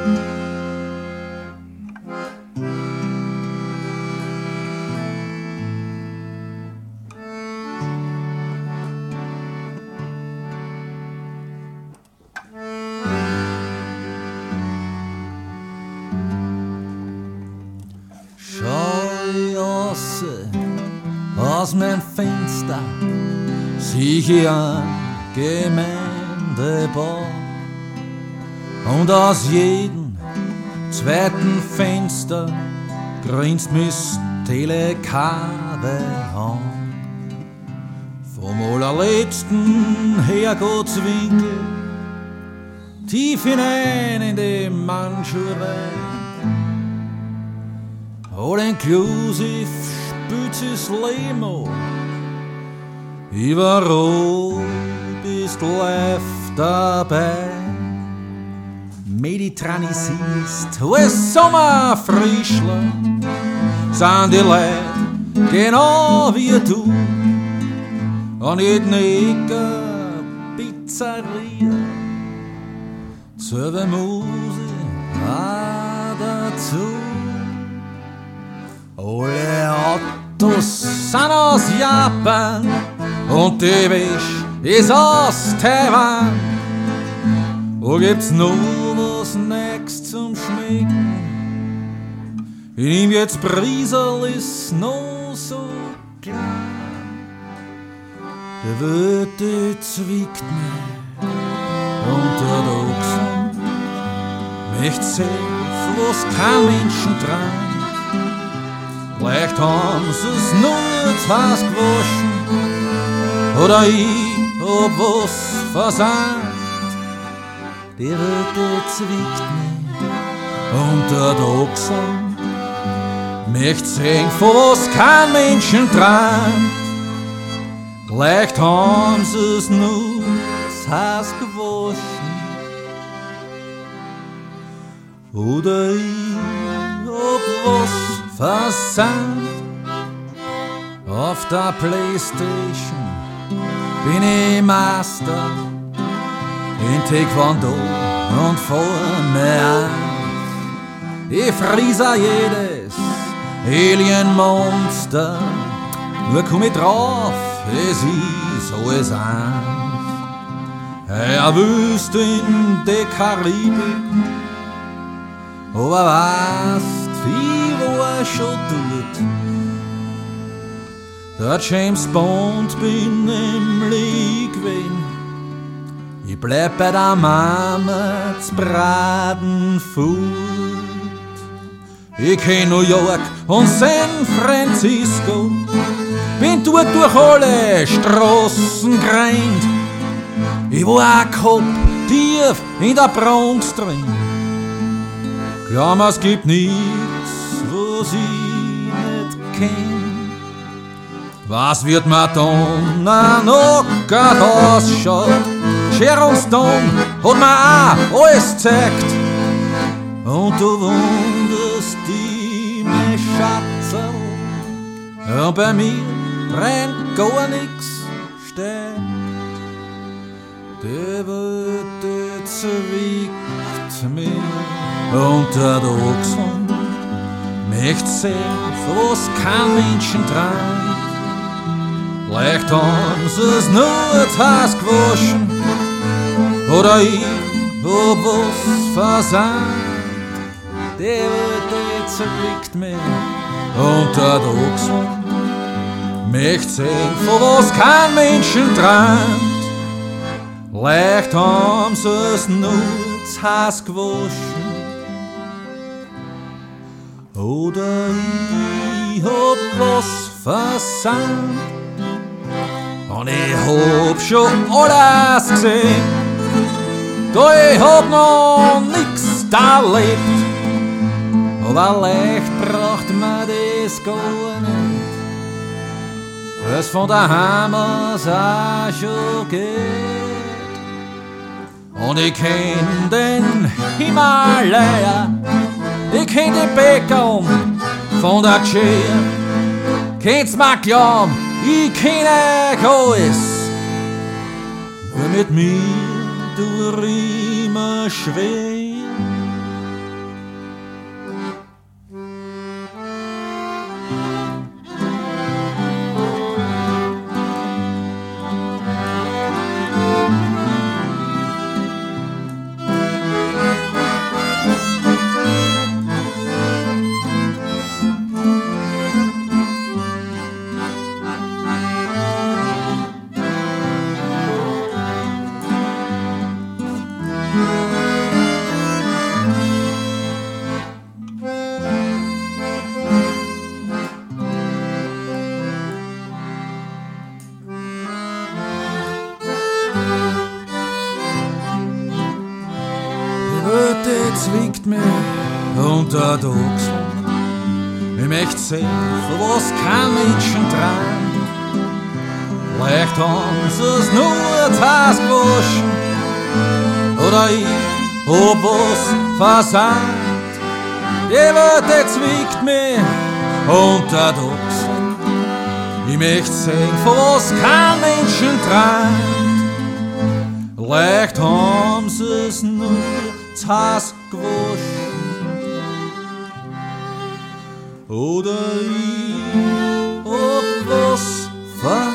Aus mein Fenster sieh ich ein Gemeindebau und aus jedem zweiten Fenster grinst mis Telekabel an. Vom allerletzten Herrgottswinkel tief hinein in die Mandschurei. All inclusive spürt Lemo. Überall bist live dabei. Mediterranisierst, alles Sommerfrischler, sind die Leute genau wie du. An jedem Ecke Pizzeria, selbe Musik auch dazu. Alle Autos sind aus Japan und die Wäsche ist aus Taiwan. Wo gibt's noch was Neues zum Schmecken? In ihm jetzt Briesel ist noch so klein. Der Wörter zwickt mir unter der Ochsen. Möcht sehen, was kein Menschen treibt. Vielleicht haben sie's nur zu Haus gewaschen oder ich hab was versagt. Der Rütte zwickt mich unter der Ochsen. Möcht sehen, von was kein Menschen träumt. Vielleicht haben sie's nur zu Haus gewaschen oder ich hab was versandt. Auf der Playstation bin ich Master in Taekwondo und Formel 1. Ich friese jedes Alienmonster, nur komm ich drauf, es ist alles eins. Er wüsste in der Karibik, aber weißt, wie er schon tut. Der James Bond bin nämlich gewesen. Ich bleib bei der Mama zu Bradenfurt. Ich kenn New York und San Francisco, bin dort durch alle Straßen gerannt. Ich war ein Kopf tief in der Bronx drin. Glaub mir, es gibt nichts, was ich nicht kenn. Was wird Madonna noch grad ausschaut? Sharon Stone hat mir auch alles gezeigt. Und du wunderst dich, mein Schatzel. Und bei mir brennt gar nix steht. Der Wörter zwickt mich unter der Ochsen. Möcht sehen, was kein Menschen treibt. Vielleicht haben sie's nur zu Haus gewaschen oder ich hab was versandt. Der Wörter zwickt mich unter der Ochsen. Möcht sehen, von was kein Menschen träumt. Vielleicht haben sie's nur zu Haus gewaschen oder ich hab was versandt. Und ich hab schon alles gesehen, doch ich hab noch nix erlebt. Aber leicht braucht man das gar nicht, weil's von daheim aus auch schon geht. Und ich kenn den Himalaya, ich kenn die Bäcker von der Tschechia. Kennt's mir glauben, ich kenn euch alles. Nur mit mir du immer schwer. die zwickt mich unter die Achsel. Ich möcht sehen, für was kein Menschen träumt. Vielleicht haben sie's nur Tags gewaschen oder ich hab was versandt. Die Welt, die zwickt mich unter die Achsel. Ich möcht sehen, für was kein Menschen träumt. Vielleicht haben sie's nur Tags gewaschen oder ich hab was versandt.